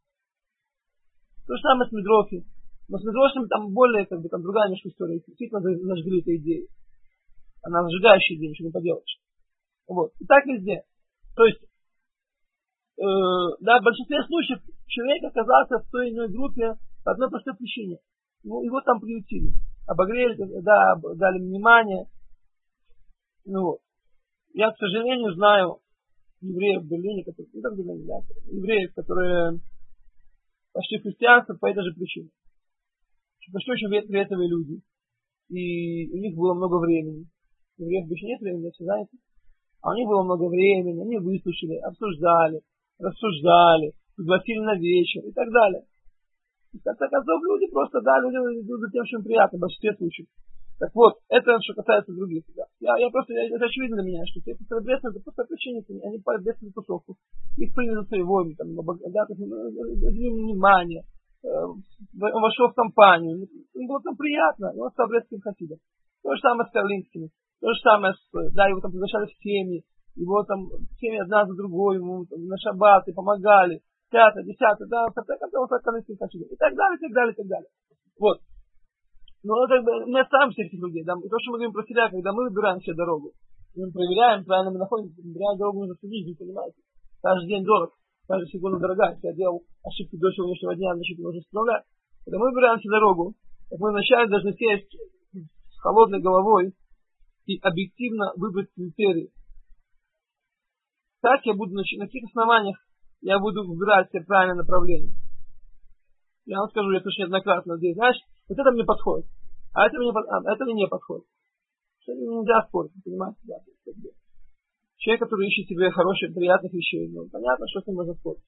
То же самое с Медрофи. Но с Медрошами там более, как бы, там другая немножко история. Действительно зажгли этой идеей. Она зажигающая идея, ничего не поделаешь. Вот. И так везде. То есть, да, в большинстве случаев человек оказался в той или иной группе по одной простой причине. Его там приютили. Обогрели, да, дали внимание. Вот. Я, к сожалению, знаю евреев в Берлине, евреев, которые пошли в христианство по этой же причине. Пошли очень приятные люди. И у них было много времени. У евреев больше нет времени, все знаете. А у них было много времени, они выслушали, обсуждали, рассуждали, пригласили на вечер и так далее. И в конце концов люди просто, да, люди идут за тем, что им приятно, в большинстве случаев. Так вот, это что касается других. Да. Это очевидно для меня, что те, которые бедствуют, это просто причины, они бедствуют тусовку. Их приняли за своего, там, да, уделили внимание, он вошел в компанию, им было там приятно, и он стал бредским хасидом. То же самое с Карлинскими. То же самое да, его там приглашали в семьи. Его там семьи одна за другой, ему там, на шаббаты помогали. 5-10, да, в конце концов, Карлинским начали. И так далее, и так далее, и так далее. Вот. Но это мы оставим всех этих людей. Да? То, что мы говорим про себя, когда мы выбираем себе дорогу. Мы проверяем, правильно мы находимся, выбираем дорогу, нужно судить, вы понимаете. Каждый день дорог, каждая секунда дорогая. Если я делал ошибки до сегодняшнего дня, значит, нужно исправлять. Когда мы выбираем себе дорогу, так мы вначале должны сесть с холодной головой и объективно выбрать критерии. Так я буду, на каких основаниях я буду выбирать себе правильное направление. Я вам скажу, я слышу неоднократно здесь, знаешь, вот это мне подходит, а это мне не подходит. Что нельзя спорить, понимаете? Да, человек, который ищет себе хороших, приятных вещей, ну, понятно, что с ним можно спорить.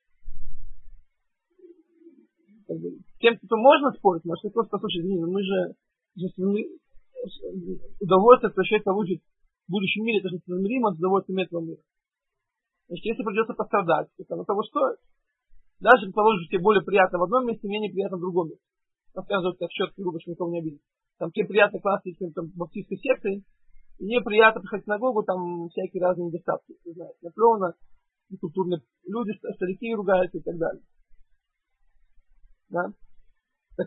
С тем, кто можно спорить, может, просто послушать, извини, но мы же удовольствие, что человек получит в будущем мире, это же несоизмеримо с удовольствием этого мира. Значит, если придется пострадать, то оно того стоит. Даже, предположим, тебе более приятно в одном месте, менее приятно в другом месте. Рассказывают, как четко, грубо, что никого не обидит. Там тебе приятно классно, если там в баптистской секции, и мне приятно приходить в синагогу, там всякие разные недостатки, ты знаешь, наплевано, некультурные люди, старики ругаются и так далее. Да? Так,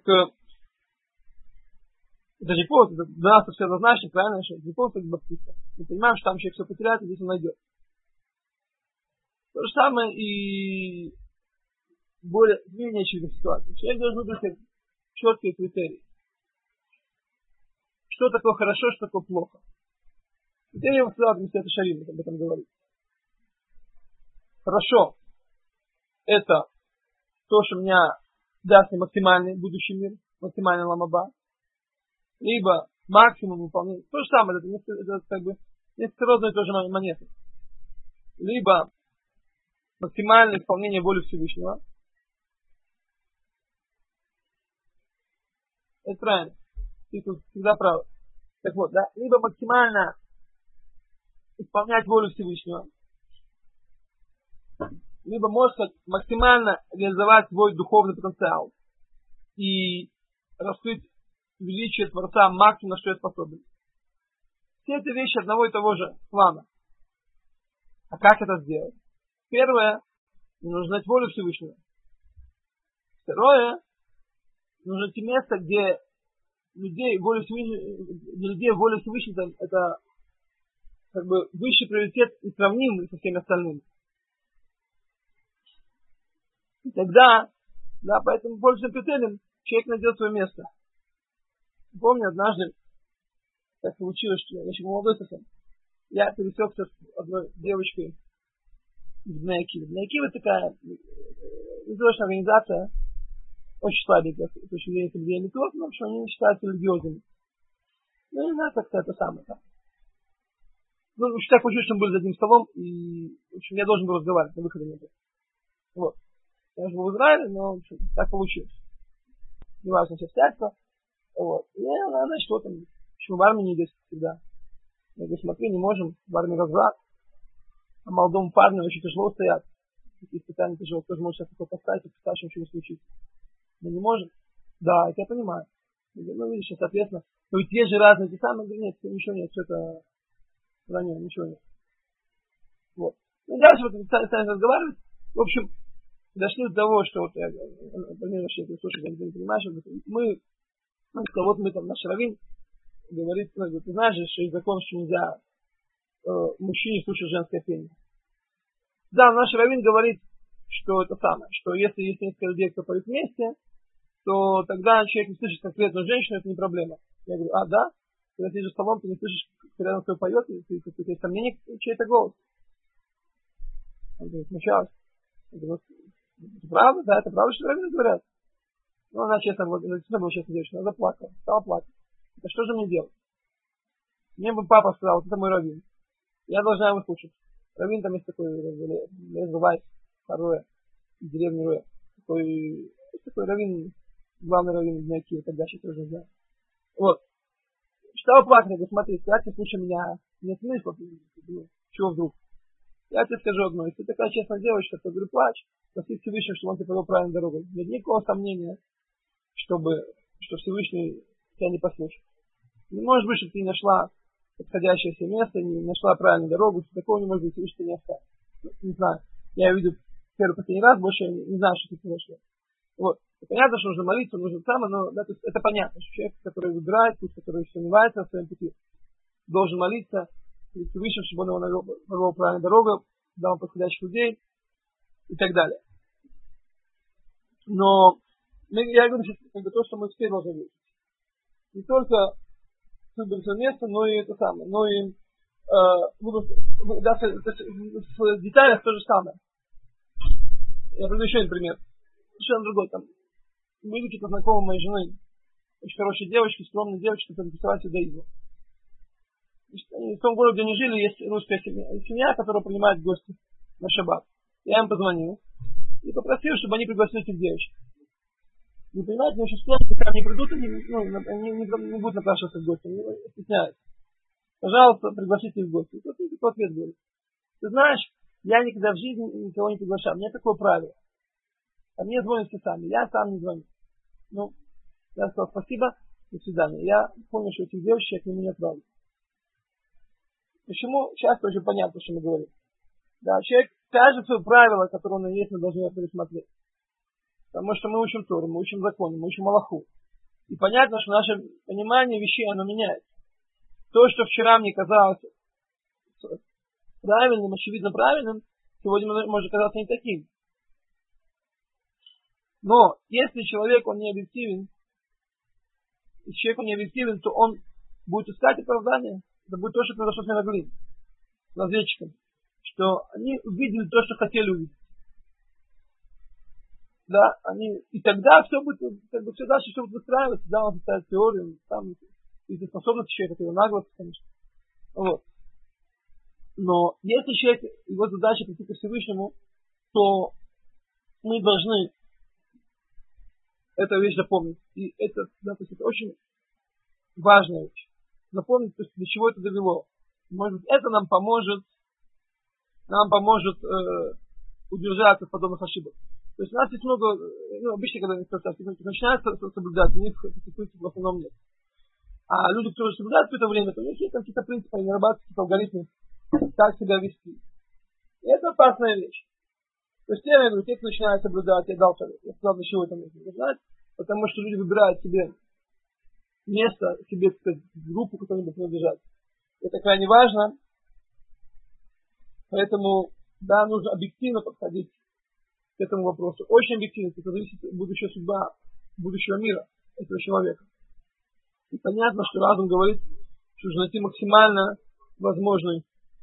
это же не повод, для нас все однозначно, правильно, что это не повод, как баптиста. Мы понимаем, что там человек все потеряет, и здесь он найдет. То же самое и более менее очевидных ситуаций. Человек должен выбрать четкие критерии. Что такое хорошо, что такое плохо. Теперь я вам сказал, что это Шарим об этом говорит. Хорошо. Это то, что меня даст мне максимальный будущий мир, максимальный ламаба. Либо максимум выполнения. То же самое, это как бы несколько разные тоже монеты. Либо максимальное исполнение воли Всевышнего. Это правильно. Ты тут всегда прав. Так вот, да, либо максимально исполнять волю Всевышнего, либо, можно сказать, максимально реализовать свой духовный потенциал и раскрыть величие Творца максимум, на что я способен. Все эти вещи одного и того же плана. А как это сделать? Первое, нужно знать волю Всевышнего. Второе, нужно найти место, где воля Всевышнего это как бы высший приоритет и сравнимый со всеми остальными. И тогда, да, поэтому большим критерием человек найдет свое место. Помню, однажды так получилось, что я еще молодой совсем. Я пересекся с одной девочкой из Бней Акивы. Бней Акива такая независимая организация, очень слабенькая, с точки зрения соблюдения Торы, потому что они не считаются религиозными. Ну, не знаю, как-то это самое. Да. Ну, в общем, так получилось, что мы были за одним столом, и, в общем, я должен был разговаривать, на выходе не было. Вот. Я же был в Израиле, но, в общем, так получилось. Неважно, все обстоятельства. Вот. И она, значит, вот он, почему в армии не идет всегда. Я говорю, смотри, не можем, в армии разврат, а молодому парню очень тяжело стоят. Такие испытания тяжело, тоже может сейчас такое поставить, и представить, что ничего не случится. Мы не можем? Да, это я понимаю. Я говорю, ну, видишь, соответственно, но ведь есть же разные те самые, говорю, нет, ничего нет, что это ранее, ничего нет. Вот. Ну, дальше вот стали разговаривать. В общем, дошли до того, что вот я слушай, я не понимаю, что мы там наш раввин говорит, ты знаешь же, что есть закон, что нельзя мужчине слушать женское пение. Да, наш раввин говорит, что это самое, что если есть несколько людей, кто поют вместе, то тогда человек не слышит конкретную женщину, это не проблема. Я говорю, да? Когда ты идешь в салон, ты не слышишь, кто рядом с тобой поет, и ты есть сомнение, чей это голос. Он говорит, смущалась. Я говорю, это правда? Да, это правда, что раввины говорят. Ну, она честно, написано было честно девочка, она заплакала, стала плакать. Это что же мне делать? Мне бы папа сказал, вот это мой раввин. Я должна его слушать. Раввин там есть такой, Лезбавайс, второе, из деревни Руэ. Такой раввин, главный раввин из Найки, тогда сейчас тоже не знаю. Вот. Стала плакать, я говорю, смотри, когда ты слушай меня, нет смысла, чего вдруг? Я тебе скажу одно, если ты такая честная девочка, то говорю, плачь, проси Всевышнего, чтобы он тебя повел правильной дорогой. Нет никакого сомнения, что Всевышний тебя не послушает. Не может быть, что ты не нашла подходящее себе место, не нашла правильную дорогу, что такого не может быть, что не оставит. Не знаю. Я видел первый последний раз, больше не знаю, что тут произошло. Вот. И понятно, что нужно молиться, нужно самое, но да, то есть это понятно, что человек, который выбирает путь, который сомневается в своем пути, должен молиться, перед Всевышним, чтобы он его навел правильную дорогу, дал подходящих людей и так далее. Но я говорю, что то, что мы теперь должны видеть. Не только выбрать свое место, но и это самое, но и в деталях то же самое. Я приведу еще один пример. Совершенно другой. Там были какие-то знакомые моей жены, очень хорошие девочки, скромные девочки, которые интересовались иудаизмом. В том городе, где они жили, есть русская семья, которая принимает гости на шаббат. Я им позвонил и попросил, чтобы они пригласили этих девочек. Вы понимаете, мне очень сложно, пока они придут, они не будут напрашиваться в гости, они стесняются. Пожалуйста, пригласите их в гости. И тут такой ответ говорит. Ты знаешь, я никогда в жизни никого не приглашал. У меня такое правило. А мне звонят все сами. Я сам не звоню. Ну, я сказал спасибо, до свидания. Я понял, что этих девочек я к нему не отправлю. Почему? Сейчас тоже понятно, что мы говорим. Да, человек, каждое свое правило, которое он есть, мы должны пересмотреть. Потому что мы учим Тору, мы учим законы, мы учим Аллаху. И понятно, что наше понимание вещей, оно меняется. То, что вчера мне казалось правильным, очевидно правильным, сегодня может казаться не таким. Но если человек, он не объективен, то он будет искать оправдание. Это будет то, что произошло с Мераглим, с разведчиками. Что они увидели то, что хотели увидеть. Да, и тогда все будет, все дальше все будет выстраиваться, да, он составит теорию, там, из-за способности человека, его наглости, конечно. Вот. Но если человек, его задача прийти ко Всевышнему, то мы должны эту вещь запомнить. И это, да, то есть это очень важная вещь. Запомнить, то есть, до чего это довело. Может быть, это нам поможет удержаться от подобных ошибок. То есть у нас есть много, обычно, когда они начинают соблюдать, у них таких принципов в основном нет. А люди, которые соблюдают какое-то время, то у них есть там какие-то принципы, они нарабатывают какие-то алгоритмы, как себя вести. И это опасная вещь. То есть я говорю, те, кто начинает соблюдать, я дал совет, я сказал, для чего это нужно соблюдать, потому что люди выбирают себе место, себе, так сказать, группу, которой будут принадлежать. Это крайне важно, поэтому, да, нужно объективно подходить к этому вопросу. Очень объективно, это зависит от будущей судьба будущего мира этого человека. И понятно, что разум говорит, что нужно найти максимально возможный,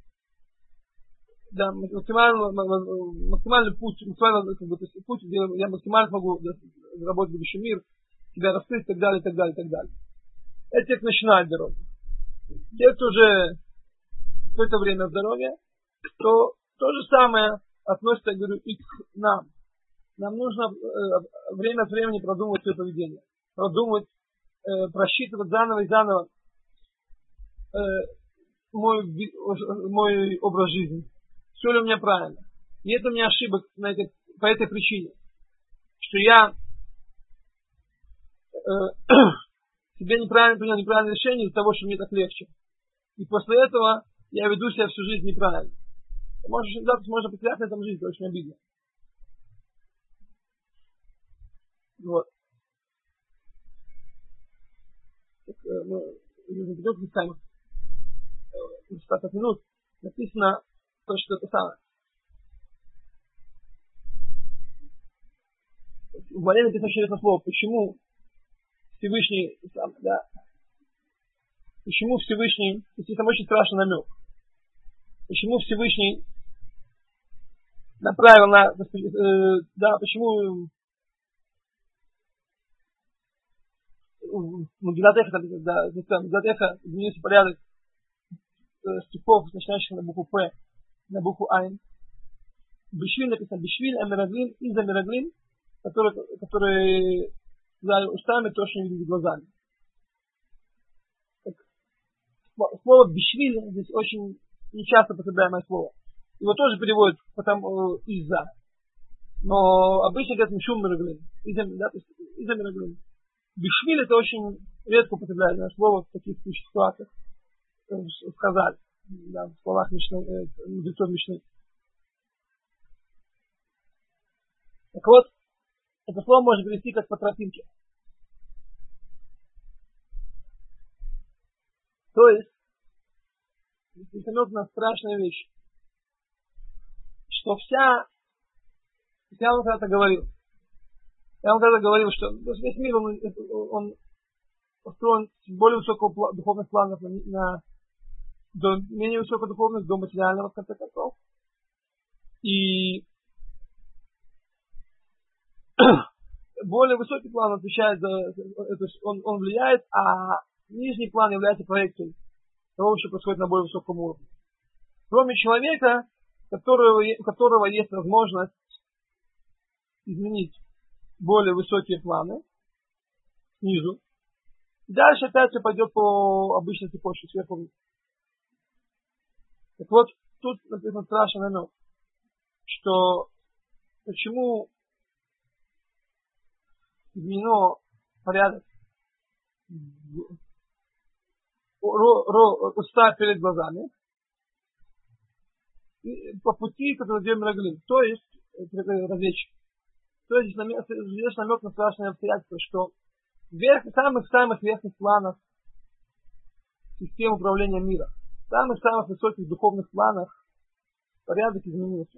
да, максимальный путь, путь, где я максимально смогу заработать будущий мир, себя раскрыть и так далее, и так далее, и так далее. Это те, кто начинает дорогу. Те, кто уже какое-то время в дороге, то то же самое относится, я говорю, и к нам. Нам нужно время от времени продумывать свое поведение. Продумывать, просчитывать заново и заново мой образ жизни. Все ли у меня правильно? Нет у меня ошибок по этой причине. Что я себе неправильно принял неправильное решение из-за того, что мне так легче. И после этого я веду себя всю жизнь неправильно. Можно потерять на этом жизнь, это очень обидно. Вот. Мы идем к тайму. 15 минут. Написано то, что это самое. В Море написано еще одно слово. Почему Всевышний, да, почему Всевышний, то есть это очень страшный намек. Почему Всевышний направил на, да, почему Магилатеха изменился порядок стихов, начинающих на букву П, на букву Айн. Бешвиль написано Бешвиль, Амираглим, из Амираглим, которые сказали устами то, что не видели глазами. Так, слово Бешвиль здесь очень нечасто употребляемое слово. Его тоже переводят потому, из-за. Но обычно говорят Мишум Мираглим. Из-за Мираглим. Бешвиль это очень редко употребляют это слово в таких ситуациях, сказали, да, в словах мудрецов Мишны. Так вот, это слово можно перевести как по тропинке. То есть, это намек страшная вещь, что я вам когда-то говорил, что весь мир, он построен с более высокого духовных планов до менее высокодуховных, до материального, в конце концов. И более высокий план отвечает за это, он влияет, а нижний план является проекцией того, что происходит на более высоком уровне. Кроме человека, у которого есть возможность изменить более высокие планы снизу, и дальше опять все пойдет по обычной цепочке сверху вниз. Так вот, тут написано страшный намек, что почему изменено порядок уста перед глазами и по пути, который идет Мираглим, то есть разведчик. То есть здесь намек на страшное обстоятельство, что в самых верхних планах системы управления мира, в самых высоких духовных планах порядок изменился.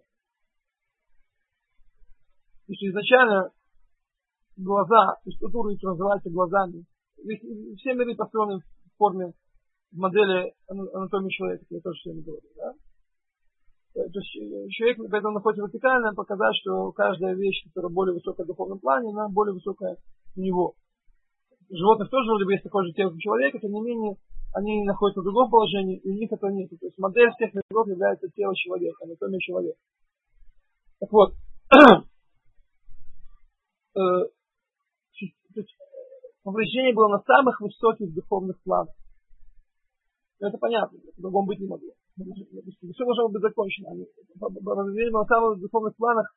И что изначально глаза, структура называется глазами. Все миры построены в форме, в модели анатомии человека, я тоже сегодня говорил, да? То есть человек поэтому находится вертикально, показать, что каждая вещь, которая более высокая в духовном плане, она более высокая у него. Животных тоже вроде бы есть такое же тело, как у человека, тем не менее, они находятся в другом положении, и у них этого нет. То есть модель всех миров является тело человека, анатомия человека. Так вот, повреждение было на самых высоких духовных планах. Это понятно, по-другому быть не могло. Все должно быть закончено. Повреждение было на самых духовных планах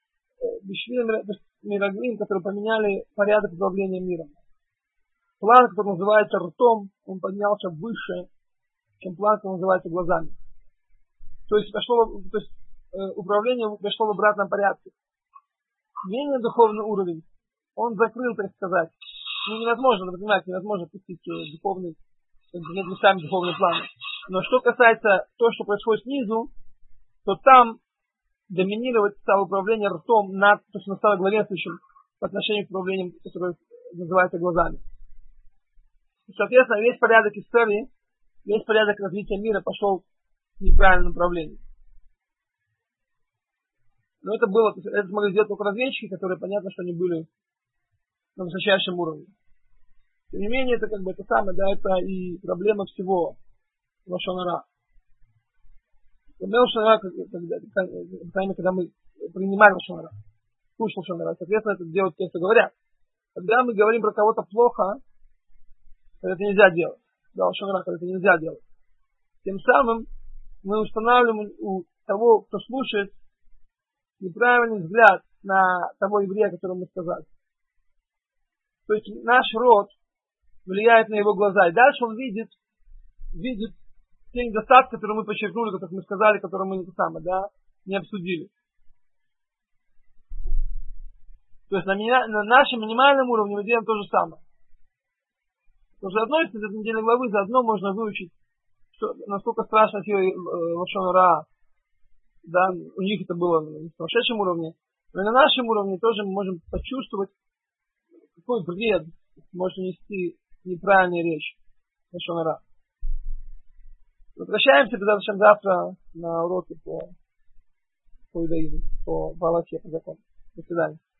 Мираглим, которые поменяли порядок управления миром. План, который называется ртом, он поднялся выше, чем план, который называется глазами. То есть управление пришло в обратном порядке. Менее духовный уровень, он закрыл, так сказать. Невозможно, вы понимаете, невозможно пустить духовный, местами духовный план. Но что касается того, что происходит снизу, то там доминировать стало управление ртом, то, что стало главенствующим по отношению к управлению, которое называется глазами. И, соответственно, весь порядок истории, весь порядок развития мира пошел в неправильном направлении. Но это смогли сделать только разведчики, которые, понятно, что они были на высочайшем уровне. Тем не менее, это это самое, да, это и проблема всего лашон ара. Проблема лашон ара, когда мы принимаем лашон ара, слушаем лашон ара, соответственно, это делают те, кто говорят. Когда мы говорим про кого-то плохо, это нельзя делать. Да, лашон ара, это нельзя делать. Тем самым мы устанавливаем у того, кто слушает, неправильный взгляд на того еврея, о котором мы сказали. То есть наш род влияет на его глаза. И дальше он видит те недостатки, которые мы подчеркнули, как мы сказали, которые мы не обсудили. То есть на нашем минимальном уровне мы делаем то же самое. Уже относится к этой недельной главы, заодно можно выучить, насколько страшно лашон ара. Да, у них это было на сумасшедшем уровне. Но и на нашем уровне тоже мы можем почувствовать, какой вред может нести неправильная речь лашон ара. Возвращаемся завтра на уроки по иудаизму, по Алахе, по закону. До свидания.